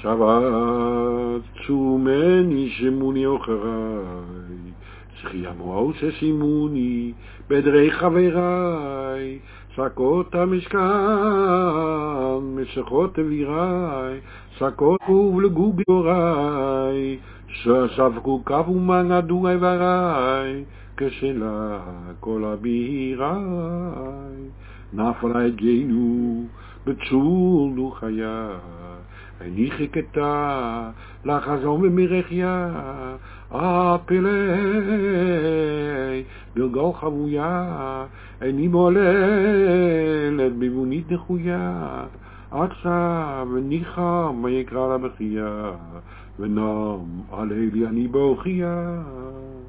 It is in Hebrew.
Shabbat Tsumeni Shemuni Ocharai Zchia Mose Simuni Bedrei Chaverai Sakot HaMishkan Mesechot Evirai Sakot Uvlegu Giorai Savku Kavu Manadu Evarai Keshela Kol Abirai Nafra Genu Betsul Luchaya אני חיכתה לחזון ומרחיה הפלאי גלגל חבויה אני מוללת בבונית נחויה עכשיו וניחם ויקרא לה בחייה ונם עלי לי אני בוכייה